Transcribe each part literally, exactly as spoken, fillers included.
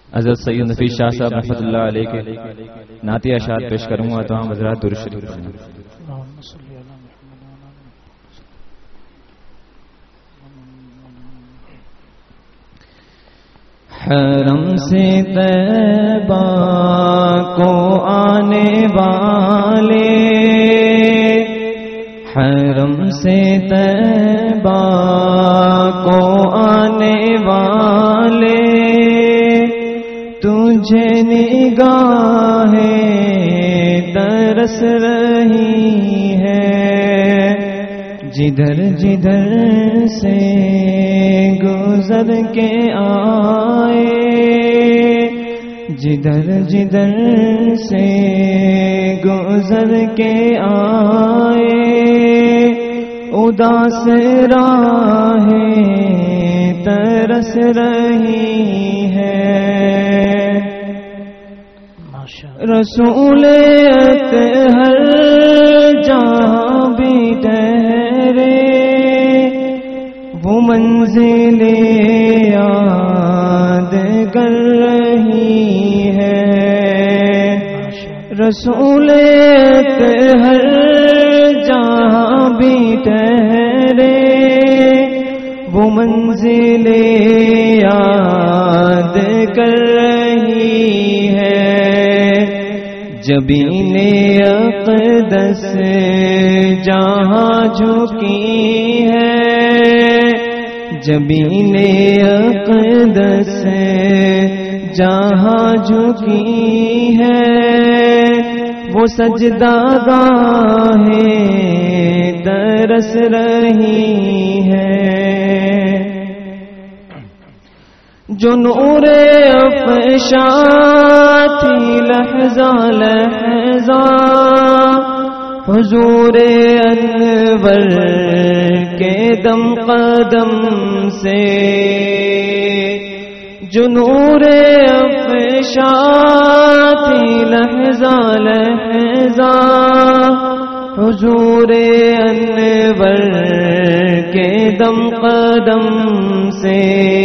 حضرت سید نفیس شاہ صاحب رحمۃ اللہ علیہ کے نعتیہ اشعار پیش کروں گا تو ہم حضرات درود شریف پڑھیں. حرم سے طیبہ کو آنے والے، حرم سے طیبہ کو آنے والے، تجھے نگاہیں ترس رہی ہے، جدھر جدھر سے گزر کے آئے، جدھر جدھر سے گزر کے آئے، اداس راہیں ترس رہی ہے، رسول اطہر جہاں بھی ٹھہرے، وہ منزل یاد کر رہی ہے، رسول اطہر جہاں بھی ٹھہرے، وہ منزل یاد کر رہی ہے، جبین اقدس جہاں جھکی ہے، جبین اقدس جہاں جھکی ہے، وہ سجدہ گاہیں ترس رہی ہے، جو نور افشاں تھی لحظہ لحظہ حضور انور کے دم قدم سے، جو نور افشاں تھی لحظہ لحظہ حضور انور کے دم قدم سے،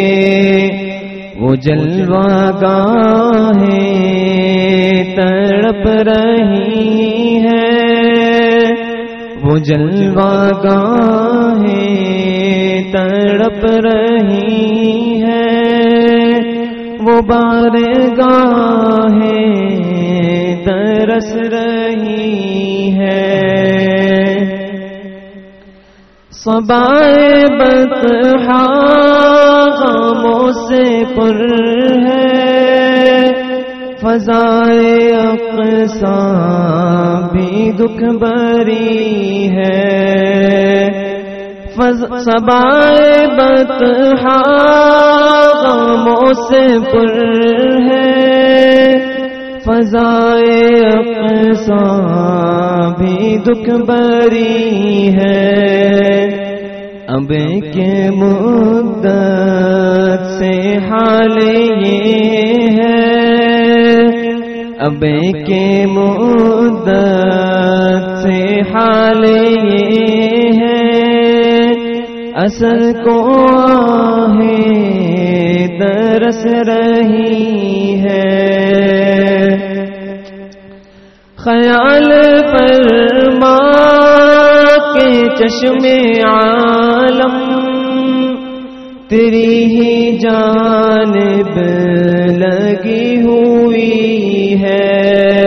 وہ جلوہ گاہیں تڑپ رہی ہے، وہ جلوہ گاہیں تڑپ رہی ہے، وہ بارگاہیں ترس رہی ہے، صبائے بطحا غموں سے پر ہے، فضائے اقصیٰ بھی دکھ بری ہے، صبائے بطحا غموں سے پر ہے، فضائے اقصیٰ بھی دکھ بری ہے، اب کے مدت سے حال یہ ہے، اب کے مدت سے حال یہ ہے، اثر کو آہیں ترس رہی ہے، خیال فرما کے چشم عالم تیری ہی جانب لگی ہوئی ہے،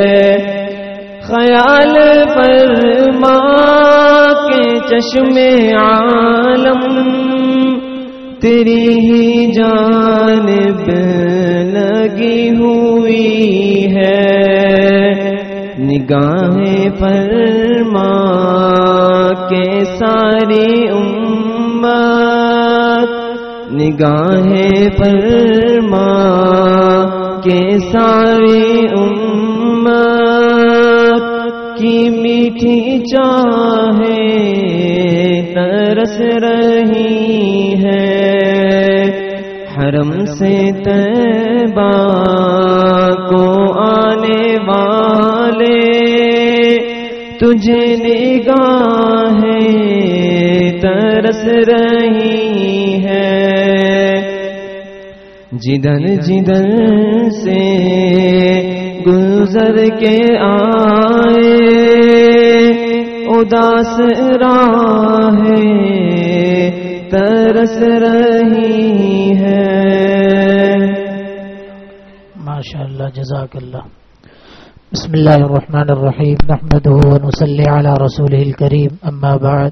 خیال فرما کے چشم عالم تیری ہی جانب لگی ہوئی ہے، نگاہیں فرما کے ساری امت، نگاہیں فرما کے ساری امت کی میٹھی چاہیں ترس رہی ہے، حرم سے طیبہ کو آنے والے، تجھے نگاہیں ترس رہی ہے، جدھر جدھر سے گزر کے آئے اداس راہیں ترس رہی ہے. ماشاء اللہ، جزاک اللہ. بسم اللہ الرحمن الرحیم، نحمدہ ونصلی علی رسولہ الکریم، اما بعد.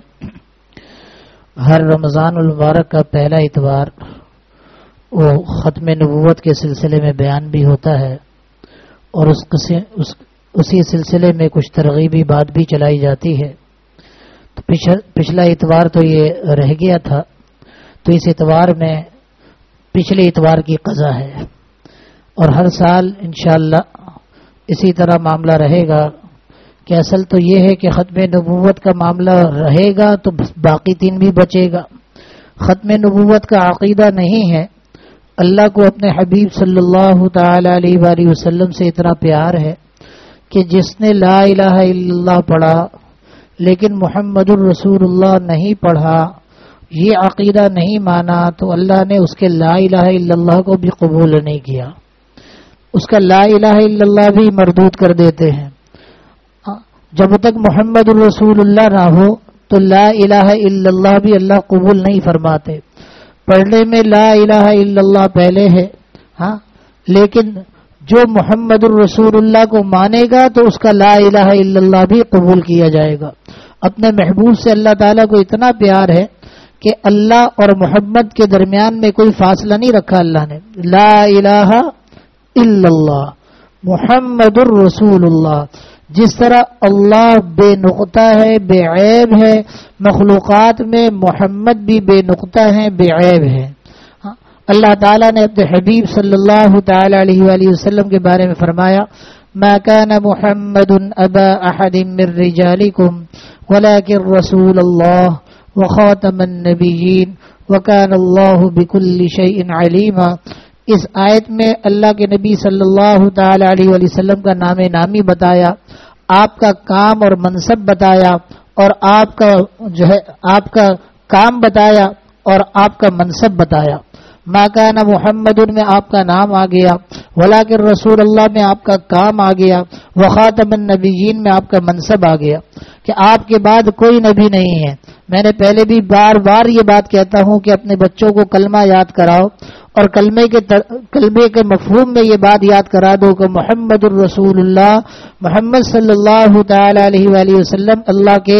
ہر رمضان المبارک کا پہلا اتوار وہ ختم نبوت کے سلسلے میں بیان بھی ہوتا ہے، اور اس اس اسی سلسلے میں کچھ ترغیبی بات بھی چلائی جاتی ہے. تو پچھلا اتوار تو یہ رہ گیا تھا، تو اس اتوار میں پچھلے اتوار کی قضا ہے، اور ہر سال انشاءاللہ اسی طرح معاملہ رہے گا. کہ اصل تو یہ ہے کہ ختم نبوت کا معاملہ رہے گا تو باقی تین بھی بچے گا. ختم نبوت کا عقیدہ نہیں ہے. اللہ کو اپنے حبیب صلی اللہ تعالی علیہ وآلہ وسلم سے اتنا پیار ہے کہ جس نے لا الہ الا اللہ پڑھا لیکن محمد الرسول اللہ نہیں پڑھا، یہ عقیدہ نہیں مانا، تو اللہ نے اس کے لا الہ الا اللہ کو بھی قبول نہیں کیا، اس کا لا الہ الا اللہ بھی مردود کر دیتے ہیں. جب تک محمد الرسول اللہ نہ ہو تو لا الہ الا اللہ بھی اللہ قبول نہیں فرماتے. پڑھنے میں لا الہ الا اللہ پہلے ہے، ہاں، لیکن جو محمد الرسول اللہ کو مانے گا تو اس کا لا الہ الا اللہ بھی قبول کیا جائے گا. اپنے محبوب سے اللہ تعالیٰ کو اتنا پیار ہے کہ اللہ اور محمد کے درمیان میں کوئی فاصلہ نہیں رکھا. اللہ نے لا الہ الا اللہ محمد الرسول اللہ. جس طرح اللہ بے نقطہ ہے، بے عیب ہے، مخلوقات میں محمد بھی بے نقطہ ہیں، بے عیب ہے. اللہ تعالیٰ نے اپنے حبیب صلی اللہ تعالی علیہ وآلہ وسلم کے بارے میں فرمایا ما كان محمد ابا احد من رجالكم ولكن رسول الله وخاتم النبيين وكان الله بكل شيء عليما. اس آیت میں اللہ کے نبی صلی اللہ تعالی علیہ وآلہ وسلم کا نام نامی بتایا، آپ کا کام اور منصب بتایا، اور آپ کا جو ہے آپ کا کام بتایا اور آپ کا منصب بتایا. ما کان محمد میں آپ کا نام آ گیا، ولیکن رسول اللہ میں آپ کا کام آ گیا، وخاتم النبیین میں آپ کا منصب آ گیا کہ آپ کے بعد کوئی نبی نہیں ہے. میں نے پہلے بھی بار بار یہ بات کہتا ہوں کہ اپنے بچوں کو کلمہ یاد کراؤ اور کلمے کے تر... کلمے کے مفہوم میں یہ بات یاد کرا دو کہ محمد الرسول اللہ، محمد صلی اللہ تعالی علیہ وآلہ وسلم اللہ کے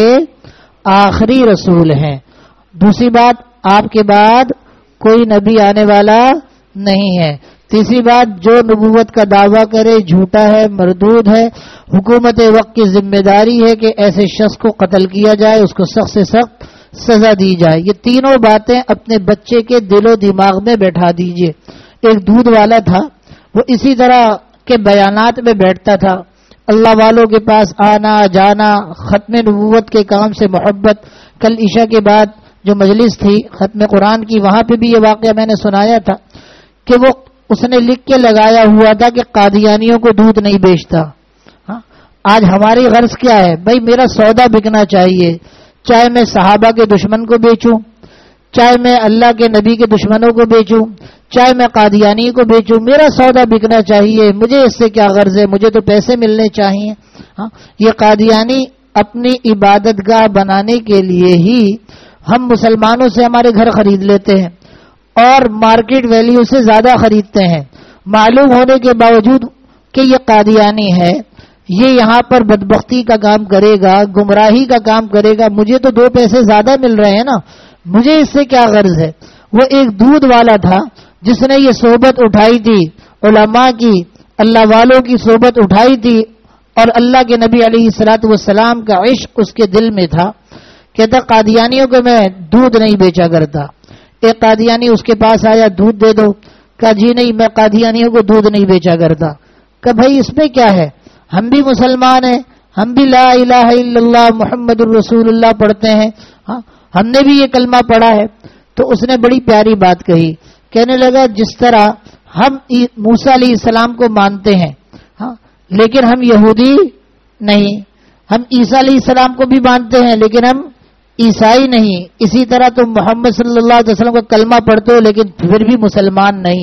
آخری رسول ہیں. دوسری بات، آپ کے بعد کوئی نبی آنے والا نہیں ہے. تیسری بات، جو نبوت کا دعویٰ کرے جھوٹا ہے، مردود ہے. حکومت وقت کی ذمہ داری ہے کہ ایسے شخص کو قتل کیا جائے، اس کو سخت سے سخت سزا دی جائے. یہ تینوں باتیں اپنے بچے کے دل و دماغ میں بیٹھا دیجئے. ایک دودھ والا تھا، وہ اسی طرح کے بیانات میں بیٹھتا تھا، اللہ والوں کے پاس آنا جانا، ختم نبوت کے کام سے محبت. کل عشاء کے بعد جو مجلس تھی ختم قرآن کی، وہاں پہ بھی یہ واقعہ میں نے سنایا تھا کہ وہ اس نے لکھ کے لگایا ہوا تھا کہ قادیانیوں کو دودھ نہیں بیچتا. ہاں، آج ہماری غرض کیا ہے؟ بھائی میرا سودا بکنا چاہیے، چاہے میں صحابہ کے دشمن کو بیچوں، چاہے میں اللہ کے نبی کے دشمنوں کو بیچوں، چاہے میں قادیانی کو بیچوں، میرا سودا بکنا چاہیے. مجھے اس سے کیا غرض ہے؟ مجھے تو پیسے ملنے چاہیے. ہاں، یہ قادیانی اپنی عبادت گاہ بنانے کے لیے ہی ہم مسلمانوں سے ہمارے گھر خرید لیتے ہیں اور مارکیٹ ویلیو سے زیادہ خریدتے ہیں، معلوم ہونے کے باوجود کہ یہ قادیانی ہے، یہ یہاں پر بدبختی کا کام کرے گا، گمراہی کا کام کرے گا. مجھے تو دو پیسے زیادہ مل رہے ہیں نا، مجھے اس سے کیا غرض ہے؟ وہ ایک دودھ والا تھا جس نے یہ صحبت اٹھائی تھی، علماء کی، اللہ والوں کی صحبت اٹھائی تھی، اور اللہ کے نبی علیہ الصلوۃ والسلام کا عشق اس کے دل میں تھا. کہتا قادیانیوں کو میں دودھ نہیں بیچا کرتا. ایک قادیانی اس کے پاس آیا، دودھ دے دو. کہا جی نہیں، میں قادیانیوں کو دودھ نہیں بیچا کرتا. کہا بھائی اس میں کیا ہے؟ ہم بھی مسلمان ہیں، ہم بھی لا الہ الا اللہ محمد الرسول اللہ پڑھتے ہیں، ہاں ہم نے بھی یہ کلمہ پڑھا ہے. تو اس نے بڑی پیاری بات کہی، کہنے لگا جس طرح ہم موسیٰ علیہ السلام کو مانتے ہیں، ہاں لیکن ہم یہودی نہیں، ہم عیسیٰ علیہ السلام کو بھی مانتے ہیں لیکن ہم عیسائی نہیں، اسی طرح تم محمد صلی اللہ علیہ وسلم کا کلمہ پڑھتے ہو لیکن پھر بھی مسلمان نہیں.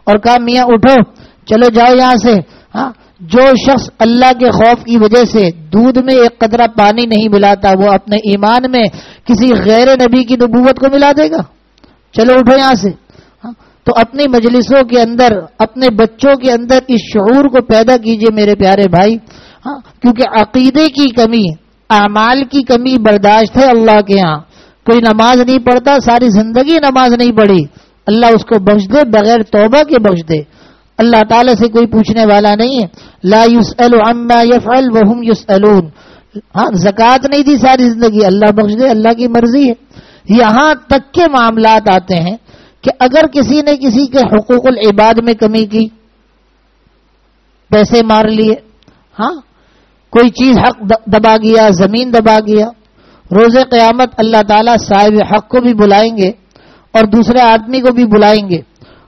اور کہا میاں اٹھو چلو جاؤ یہاں سے. ہاں جو شخص اللہ کے خوف کی وجہ سے دودھ میں ایک قطرہ پانی نہیں ملاتا وہ اپنے ایمان میں کسی غیر نبی کی نبوت کو ملا دے گا. چلو اٹھو یہاں سے. تو اپنی مجلسوں کے اندر اپنے بچوں کے اندر اس شعور کو پیدا کیجئے میرے پیارے بھائی. ہاں کیونکہ عقیدے کی کمی اعمال کی کمی برداشت ہے اللہ کے ہاں. کوئی نماز نہیں پڑھتا ساری زندگی نماز نہیں پڑھی اللہ اس کو بخش دے بغیر توبہ کے بخش دے. اللہ تعالیٰ سے کوئی پوچھنے والا نہیں ہے. لا يسأل عما يفعل وهم يسألون. ہاں زکوٰۃ نہیں دی ساری زندگی اللہ بخش دے اللہ کی مرضی ہے. یہاں تک کے معاملات آتے ہیں کہ اگر کسی نے کسی کے حقوق العباد میں کمی کی پیسے مار لیے ہاں کوئی چیز حق دبا گیا زمین دبا گیا روز قیامت اللہ تعالیٰ صاحب حق کو بھی بلائیں گے اور دوسرے آدمی کو بھی بلائیں گے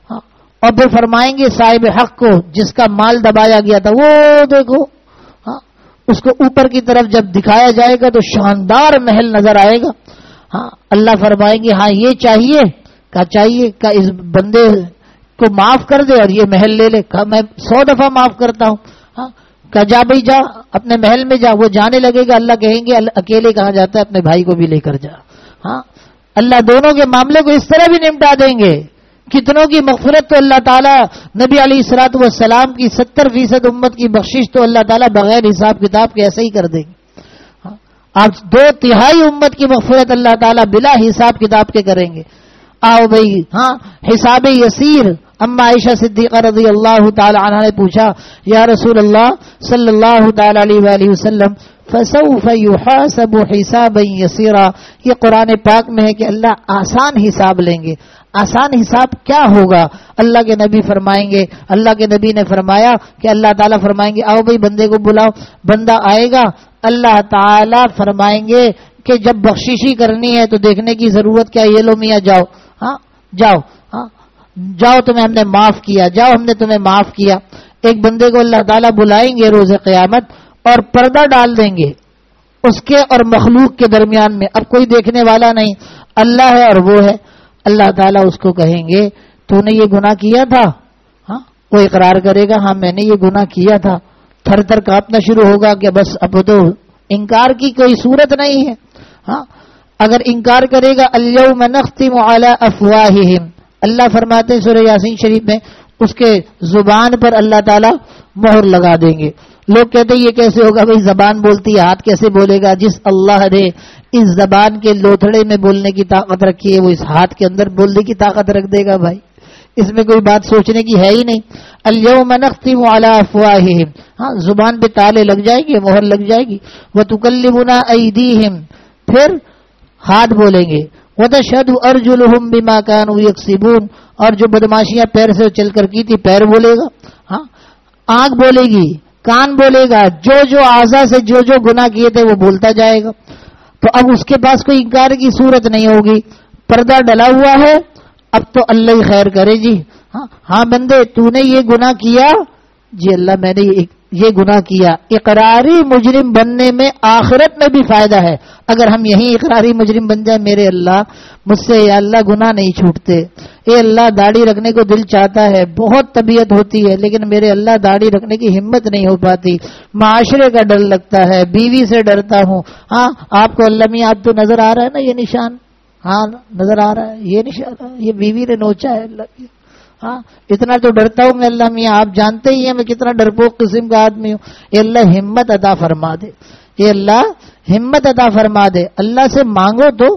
اور پھر فرمائیں گے صاحب حق کو جس کا مال دبایا گیا تھا وہ دیکھو. ہاں اس کو اوپر کی طرف جب دکھایا جائے گا تو شاندار محل نظر آئے گا. ہاں اللہ فرمائیں گے ہاں یہ چاہیے کہا چاہیے کہ اس بندے کو معاف کر دے اور یہ محل لے لے. کہا میں سو دفعہ معاف کرتا ہوں. ہاں کہا جا بھائی جا اپنے محل میں جا. وہ جانے لگے گا اللہ کہیں گے اکیلے کہاں جاتا ہے اپنے بھائی کو بھی لے کر جا. ہاں اللہ دونوں کے معاملے کو اس طرح بھی نمٹا دیں گے. کتنوں کی مغفرت تو اللہ تعالیٰ نبی علیہ الصلوۃ والسلام کی ستر فیصد امت کی بخشش تو اللہ تعالیٰ بغیر حساب کتاب کے ایسے ہی کر دیں گے. آج دو تہائی امت کی مغفرت اللہ تعالیٰ بلا حساب کتاب کے کریں گے. آؤ بھائی ہاں حساب یسیر. اما عائشہ صدیقہ رضی اللہ تعالی عنہ نے پوچھا یا رسول اللہ صلی اللہ تعالی علیہ وآلہ وسلم فسوف يحاسب حسابا یسیرا. یہ قرآن پاک میں ہے کہ اللہ آسان حساب لیں گے. آسان حساب کیا ہوگا؟ اللہ کے نبی فرمائیں گے اللہ کے نبی نے فرمایا کہ اللہ تعالیٰ فرمائیں گے آؤ بھائی بندے کو بلاؤ. بندہ آئے گا اللہ تعالیٰ فرمائیں گے کہ جب بخششی کرنی ہے تو دیکھنے کی ضرورت کیا یہ لو میاں جاؤ. ہاں جاؤ ہاں جاؤ تمہیں ہم نے معاف کیا جاؤ ہم نے تمہیں معاف کیا. ایک بندے کو اللہ تعالیٰ بلائیں گے روز قیامت اور پردہ ڈال دیں گے اس کے اور مخلوق کے درمیان میں. اب کوئی دیکھنے والا نہیں اللہ ہے اور وہ ہے. اللہ تعالیٰ اس کو کہیں گے تو نے یہ گناہ کیا تھا. ہاں وہ اقرار کرے گا ہاں میں نے یہ گناہ کیا تھا. تھر تھر کانپنا شروع ہوگا کہ بس اب تو انکار کی کوئی صورت نہیں ہے. ہاں اگر انکار کرے گا الیوم نختم علی افواہہم. اللہ فرماتے ہیں سورہ یاسین شریف میں اس کے زبان پر اللہ تعالیٰ مہر لگا دیں گے. لوگ کہتے ہیں یہ کیسے ہوگا بھائی زبان بولتی ہے ہاتھ کیسے بولے گا؟ جس اللہ نے اس زبان کے لوتھڑے میں بولنے کی طاقت رکھی ہے وہ اس ہاتھ کے اندر بولنے کی طاقت رکھ دے گا. بھائی اس میں کوئی بات سوچنے کی ہے ہی نہیں. الیوم نختم علی افواہہم. ہاں زبان پہ تالے لگ جائیں گے مہر لگ جائے گی. وتکلمنا ایدیہم پھر ہاتھ بولیں گے. وتشہد ارجلہم بما کانوا یکسبون اور جو بدماشیاں پیر سے چل کر کی تھی پیر بولے گا. ہاں آنکھ بولے گی کان بولے گا جو جو اعضاء سے جو جو گناہ کیے تھے وہ بولتا جائے گا. تو اب اس کے پاس کوئی انکار کی صورت نہیں ہوگی. پردہ ڈلا ہوا ہے اب تو اللہ ہی خیر کرے جی. ہاں ہاں بندے تو نے یہ گناہ کیا جی اللہ میں نے یہ گناہ کیا. اقراری مجرم بننے میں آخرت میں بھی فائدہ ہے. اگر ہم یہی اقراری مجرم بن جائیں میرے اللہ مجھ سے یا اللہ گناہ نہیں چھوٹتے. اے اللہ داڑھی رکھنے کو دل چاہتا ہے بہت طبیعت ہوتی ہے لیکن میرے اللہ داڑھی رکھنے کی ہمت نہیں ہو پاتی. معاشرے کا ڈر لگتا ہے بیوی سے ڈرتا ہوں. ہاں آپ کو اللہ میاں آپ تو نظر آ رہا ہے نا یہ نشان. ہاں نظر آ رہا ہے یہ نشان یہ بیوی نے نوچا ہے اللہ کی. ہاں اتنا تو ڈرتا ہوں میں اللہ میاں آپ جانتے ہی ہیں میں کتنا ڈرپوک قسم کا آدمی ہوں. یہ اللہ ہمت عطا فرما دے. یہ اللہ ہمت عطا فرما دے. اللہ سے مانگو تو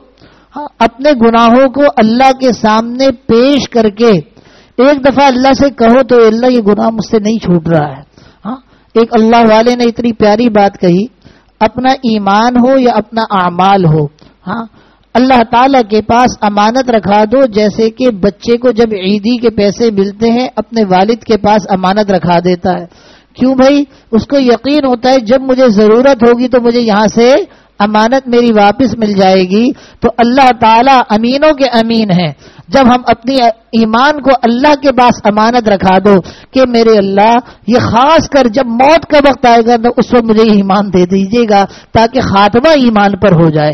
اپنے گناہوں کو اللہ کے سامنے پیش کر کے ایک دفعہ اللہ سے کہو تو اللہ یہ گناہ مجھ سے نہیں چھوٹ رہا ہے. ہاں ایک اللہ والے نے اتنی پیاری بات کہی اپنا ایمان ہو یا اپنا اعمال ہو. ہاں اللہ تعالیٰ کے پاس امانت رکھا دو جیسے کہ بچے کو جب عیدی کے پیسے ملتے ہیں اپنے والد کے پاس امانت رکھا دیتا ہے. کیوں بھائی اس کو یقین ہوتا ہے جب مجھے ضرورت ہوگی تو مجھے یہاں سے امانت میری واپس مل جائے گی. تو اللہ تعالیٰ امینوں کے امین ہیں. جب ہم اپنی ایمان کو اللہ کے پاس امانت رکھا دو کہ میرے اللہ یہ خاص کر جب موت کا وقت آئے گا تو اس وقت مجھے ایمان دے دیجیے گا تاکہ خاتمہ ایمان پر ہو جائے.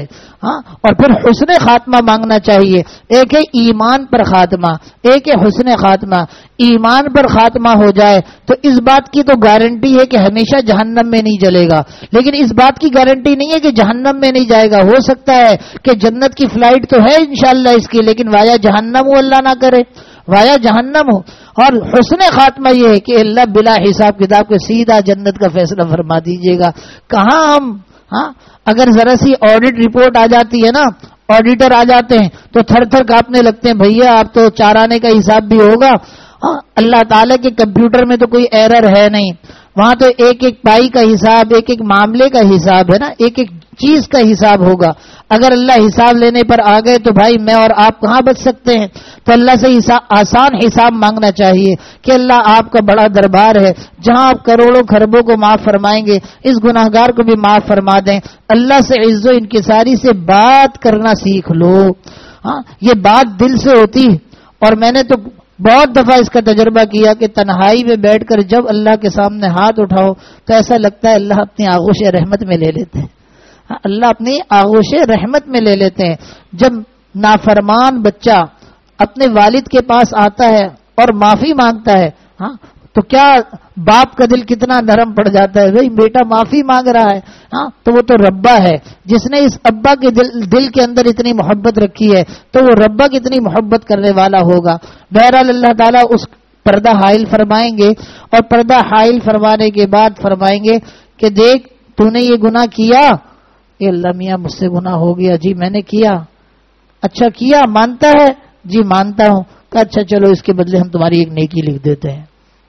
ہاں، اور پھر حسن خاتمہ مانگنا چاہیے. ایک ہے ایمان پر خاتمہ، ایک ہے حسن خاتمہ. ایمان پر خاتمہ ہو جائے تو اس بات کی تو گارنٹی ہے کہ ہمیشہ جہنم میں نہیں جلے گا، لیکن اس بات کی گارنٹی نہیں ہے کہ جہنم میں نہیں جائے گا. ہو سکتا ہے کہ جنت کی فلائٹ تو ہے انشاءاللہ اس کی، لیکن وایا جہنم ہو، اللہ نہ کرے وایا جہنم ہو. اور حسن خاتمہ یہ ہے کہ اللہ بلا حساب کتاب کے سیدھا جنت کا فیصلہ فرما دیجیے گا. کہاں ہم ہاں اگر ذرا سی آڈٹ رپورٹ آ جاتی ہے نا، آڈیٹر آ جاتے ہیں تو تھر تھر کانپنے لگتے ہیں، بھیا آپ تو چار آنے کا حساب بھی ہوگا. ہاں، اللہ تعالیٰ کے کمپیوٹر میں تو کوئی ایرر ہے نہیں، وہاں تو ایک ایک پائی کا حساب، ایک ایک معاملے کا حساب ہے نا، ایک ایک چیز کا حساب ہوگا. اگر اللہ حساب لینے پر آ گئے تو بھائی میں اور آپ کہاں بچ سکتے ہیں؟ تو اللہ سے حساب آسان حساب مانگنا چاہیے کہ اللہ آپ کا بڑا دربار ہے، جہاں آپ کروڑوں خربوں کو معاف فرمائیں گے اس گناہگار کو بھی معاف فرما دیں. اللہ سے عز و انکساری سے بات کرنا سیکھ لو. ہاں، یہ بات دل سے ہوتی، اور میں نے تو بہت دفعہ اس کا تجربہ کیا کہ تنہائی میں بیٹھ کر جب اللہ کے سامنے ہاتھ اٹھاؤ تو ایسا لگتا ہے اللہ اپنی آغوش رحمت میں لے لیتے ہیں. اللہ اپنی آغوش رحمت میں لے لیتے ہیں. جب نافرمان بچہ اپنے والد کے پاس آتا ہے اور معافی مانگتا ہے، ہاں تو کیا باپ کا دل کتنا نرم پڑ جاتا ہے، بھائی بیٹا معافی مانگ رہا ہے. ہاں تو وہ تو ربا ہے جس نے اس ابا کے دل دل کے اندر اتنی محبت رکھی ہے، تو وہ ربا کتنی محبت کرنے والا ہوگا. بہرحال اللہ تعالیٰ اس پردہ حائل فرمائیں گے، اور پردہ حائل فرمانے کے بعد فرمائیں گے کہ دیکھ تو نے یہ گناہ کیا. اے اللہ میاں مجھ سے گناہ ہو گیا، جی میں نے کیا. اچھا کیا، مانتا ہے؟ جی مانتا ہوں. کہ اچھا چلو اس کے بدلے ہم تمہاری ایک نیکی لکھ دیتے ہیں.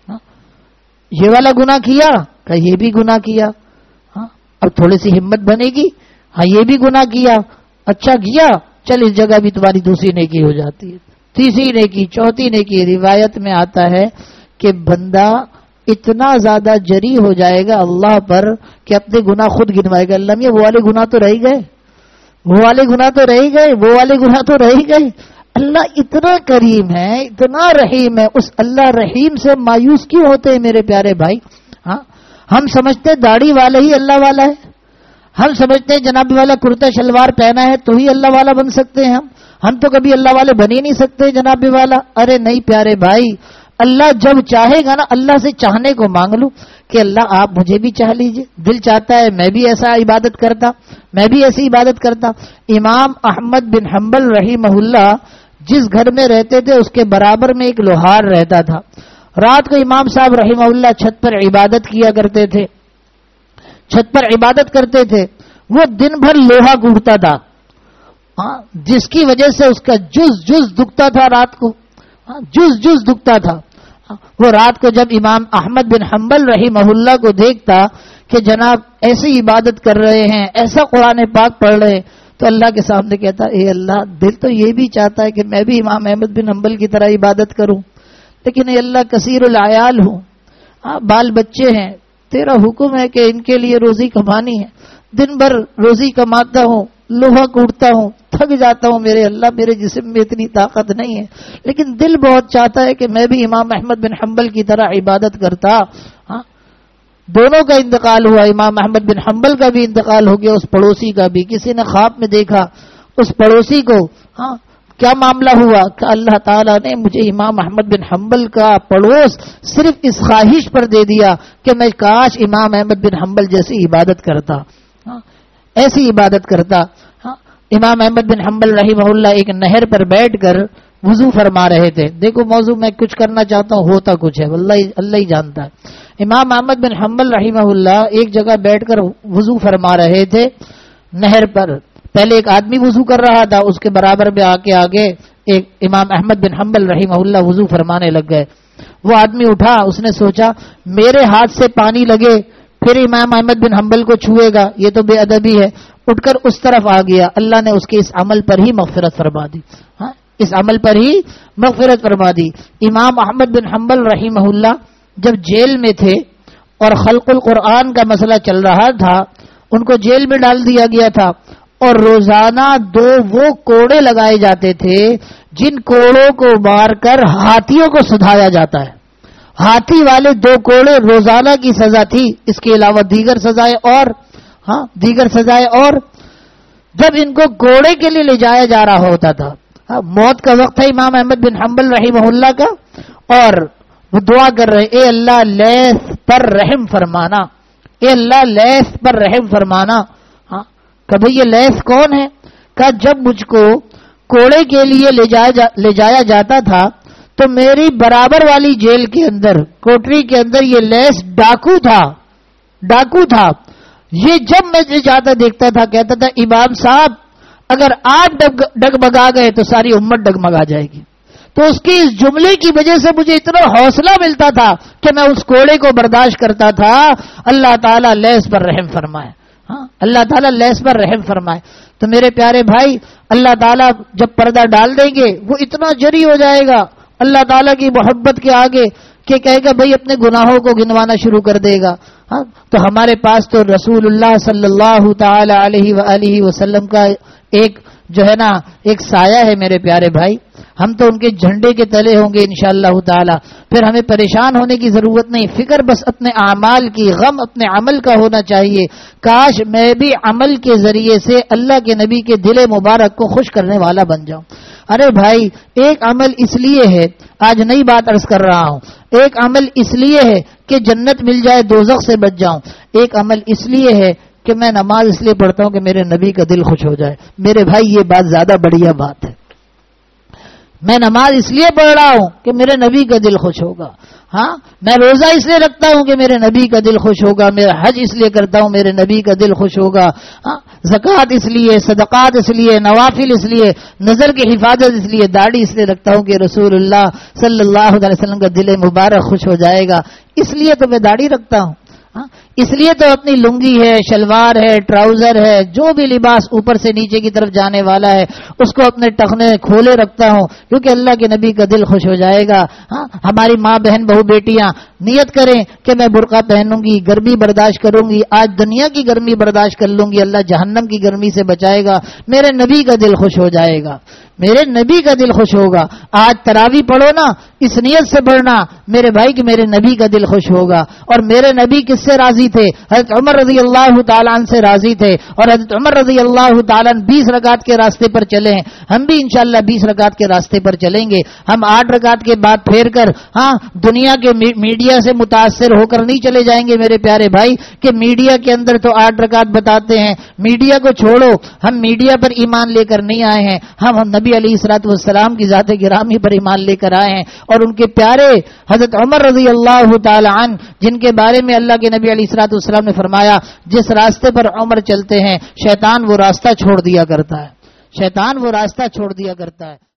یہ والا گناہ کیا، کہ یہ بھی گناہ کیا. ہاں اب تھوڑی سی ہمت بنے گی، ہاں یہ بھی گناہ کیا، اچھا کیا، چل اس جگہ بھی تمہاری دوسری نیکی ہو جاتی ہے، تیسری نیکی، چوتھی نیکی. روایت میں آتا ہے کہ بندہ اتنا زیادہ جری ہو جائے گا اللہ پر کہ اپنے گناہ خود گنوائے گا. اللہ میاں وہ والے گناہ تو رہ گئے، وہ والے گناہ تو رہ گئے، وہ والے گناہ تو رہ گئے. اللہ اتنا کریم ہے، اتنا رحیم ہے. اس اللہ رحیم سے مایوس کیوں ہوتے ہیں میرے پیارے بھائی؟ ہاں ہم سمجھتے ہیں داڑھی والا ہی اللہ والا ہے، ہم سمجھتے ہیں جناب والا کرتا شلوار پہنا ہے تو ہی اللہ والا بن سکتے ہیں. ہم ہم تو کبھی اللہ والے بن ہی نہیں سکتے جناب والا. ارے نہیں پیارے بھائی، اللہ جب چاہے گا نا، اللہ سے چاہنے کو مانگ لو کہ اللہ آپ مجھے بھی چاہ لیجئے. دل چاہتا ہے میں بھی ایسا عبادت کرتا، میں بھی ایسی عبادت کرتا. امام احمد بن حنبل رحمہ اللہ جس گھر میں رہتے تھے اس کے برابر میں ایک لوہار رہتا تھا. رات کو امام صاحب رحمہ اللہ چھت پر عبادت کیا کرتے تھے، چھت پر عبادت کرتے تھے. وہ دن بھر لوہا گوڑتا تھا، ہاں جس کی وجہ سے اس کا جز جز دکھتا تھا، رات کو جز جز دکھتا تھا. وہ رات کو جب امام احمد بن حنبل رحمہ اللہ کو دیکھتا کہ جناب ایسی عبادت کر رہے ہیں، ایسا قرآن پاک پڑھ رہے ہیں، تو اللہ کے سامنے کہتا اے اللہ دل تو یہ بھی چاہتا ہے کہ میں بھی امام احمد بن حنبل کی طرح عبادت کروں، لیکن اے اللہ کثیر العیال ہوں، ہاں بال بچے ہیں، تیرا حکم ہے کہ ان کے لیے روزی کمانی ہے. دن بھر روزی کماتا ہوں، لوہا کوڑتا ہوں، تھک جاتا ہوں، میرے اللہ میرے جسم میں اتنی طاقت نہیں ہے، لیکن دل بہت چاہتا ہے کہ میں بھی امام احمد بن حنبل کی طرح عبادت کرتا. ہاں دونوں کا انتقال ہوا، امام احمد بن حنبل کا بھی انتقال ہو گیا، اس پڑوسی کا بھی. کسی نے خواب میں دیکھا اس پڑوسی کو، ہاں کیا معاملہ ہوا کہ اللہ تعالیٰ نے مجھے امام احمد بن حنبل کا پڑوس صرف اس خواہش پر دے دیا کہ میں کاش امام احمد بن حنبل جیسی عبادت کرتا، ہاں ایسی عبادت کرتا. ہاں امام احمد بن حنبل رحمہ اللہ ایک نہر پر بیٹھ کر وضو فرما رہے تھے. دیکھو موضوع میں کچھ کرنا چاہتا ہوں، ہوتا کچھ ہے، اللہ اللہ ہی جانتا ہے. امام احمد بن حنبل رحمہ اللہ ایک جگہ بیٹھ کر وضو فرما رہے تھے نہر پر. پہلے ایک آدمی وضو کر رہا تھا، اس کے برابر میں آ کے آگے ایک امام احمد بن حنبل رحمہ اللہ وضو فرمانے لگ گئے. وہ آدمی اٹھا، اس نے سوچا میرے ہاتھ سے پانی لگے پھر امام احمد بن حنبل کو چھوئے گا، یہ تو بے ادبی ہے. اٹھ کر اس طرف آ گیا. اللہ نے اس کے اس عمل پر ہی مغفرت فرما دی، ہاں اس عمل پر ہی مغفرت فرما دی. امام احمد بن حنبل رحمہ اللہ جب جیل میں تھے اور خلق القرآن کا مسئلہ چل رہا تھا، ان کو جیل میں ڈال دیا گیا تھا، اور روزانہ دو وہ کوڑے لگائے جاتے تھے جن کوڑوں کو مار کر ہاتھیوں کو سدھایا جاتا ہے. ہاتھی والے دو کوڑے روزانہ کی سزا تھی. اس کے علاوہ دیگر سزائیں اور ہاں دیگر سزائیں اور جب ان کو کوڑے کے لیے لے جایا جا رہا ہوتا تھا، موت کا وقت ہے امام احمد بن حنبل رحمہ اللہ کا، اور وہ دعا کر رہے اے اللہ لیث پر رحم فرمانا، اے اللہ لیث پر رحم فرمانا. ہاں کہ بھئی یہ لیث کون ہے؟ کہ جب مجھ کو کوڑے کے لیے لے جایا جا لے جایا جاتا تھا تو میری برابر والی جیل کے اندر، کوٹری کے اندر یہ لیث ڈاکو تھا، ڈاکو تھا. یہ جب میں جاتا دیکھتا تھا کہتا تھا امام صاحب اگر آپ ڈگمگا گئے تو ساری امت ڈگمگا جائے گی. تو اس کی اس جملے کی وجہ سے مجھے اتنا حوصلہ ملتا تھا کہ میں اس کوڑے کو برداشت کرتا تھا. اللہ تعالیٰ لیث پر رحم فرمائے. ہاں اللہ تعالیٰ لیث پر رحم فرمائے. تو میرے پیارے بھائی اللہ تعالیٰ جب پردہ ڈال دیں گے وہ اتنا جری ہو جائے گا اللہ تعالیٰ کی محبت کے آگے کہ کہے گا بھائی اپنے گناہوں کو گنوانا شروع کر دے گا. ہاں تو ہمارے پاس تو رسول اللہ صلی اللہ تعالی علیہ وآلہ وسلم کا ایک جو ہے نا ایک سایہ ہے میرے پیارے بھائی. ہم تو ان کے جھنڈے کے تلے ہوں گے انشاءاللہ تعالی. پھر ہمیں پریشان ہونے کی ضرورت نہیں، فکر بس اپنے اعمال کی، غم اپنے عمل کا ہونا چاہیے. کاش میں بھی عمل کے ذریعے سے اللہ کے نبی کے دل مبارک کو خوش کرنے والا بن جاؤں. ارے بھائی ایک عمل اس لیے ہے، آج نئی بات عرض کر رہا ہوں، ایک عمل اس لیے ہے کہ جنت مل جائے دوزخ سے بچ جاؤں. ایک عمل اس لیے ہے کہ میں نماز اس لیے پڑھتا ہوں کہ میرے نبی کا دل خوش ہو جائے. میرے بھائی یہ بات زیادہ بڑھیا بات ہے. میں نماز اس لیے پڑھ رہا ہوں کہ میرے نبی کا دل خوش ہوگا. ہاں میں روزہ اس لیے رکھتا ہوں کہ میرے نبی کا دل خوش ہوگا. میں حج اس لیے کرتا ہوں میرے نبی کا دل خوش ہوگا. ہاں زکوٰۃ اس لیے، صدقات اس لیے، نوافل اس لیے، نظر کی حفاظت اس لیے، داڑھی اس لیے رکھتا ہوں کہ رسول اللہ صلی اللہ علیہ وسلم کا دل مبارک خوش ہو جائے گا. اس لیے تو میں داڑھی رکھتا ہوں. اس لیے تو اپنی لنگی ہے، شلوار ہے، ٹراؤزر ہے، جو بھی لباس اوپر سے نیچے کی طرف جانے والا ہے اس کو اپنے ٹخنے کھولے رکھتا ہوں کیونکہ اللہ کے نبی کا دل خوش ہو جائے گا. ہاں ہماری ماں بہن بہو بیٹیاں نیت کریں کہ میں برقع پہنوں گی، گرمی برداشت کروں گی. آج دنیا کی گرمی برداشت کر لوں گی، اللہ جہنم کی گرمی سے بچائے گا. میرے نبی کا دل خوش ہو جائے گا، میرے نبی کا دل خوش ہوگا. آج تراویح پڑھو نا اس نیت سے پڑھنا میرے بھائی کہ میرے نبی کا دل خوش ہوگا. اور میرے نبی کس سے راضی تھے؟ حضرت عمر رضی اللہ تعالیٰ عنہ سے راضی تھے. اور حضرت عمر رضی اللہ تعالیٰ عنہ بیس رکعت کے راستے پر چلے ہیں. ہم بھی انشاءاللہ بیس رکعت کے راستے پر چلیں گے. ہم آٹھ رکعت کے بعد پھیر کر ہاں دنیا کے میڈیا سے متاثر ہو کر نہیں چلے جائیں گے میرے پیارے بھائی کہ میڈیا کے اندر تو آٹھ رکعت بتاتے ہیں. میڈیا کو چھوڑو، ہم میڈیا پر ایمان لے کر نہیں آئے ہیں. ہم ہم نبی علیہ الصلوۃ والسلام کی ذات گرامی پر ایمان لے کر آئے ہیں اور ان کے پیارے حضرت عمر رضی اللہ تعالی عنہ جن کے بارے میں اللہ کے نبی علیہ الصلوۃ والسلام نے فرمایا جس راستے پر عمر چلتے ہیں شیطان وہ راستہ چھوڑ دیا کرتا ہے، شیطان وہ راستہ چھوڑ دیا کرتا ہے.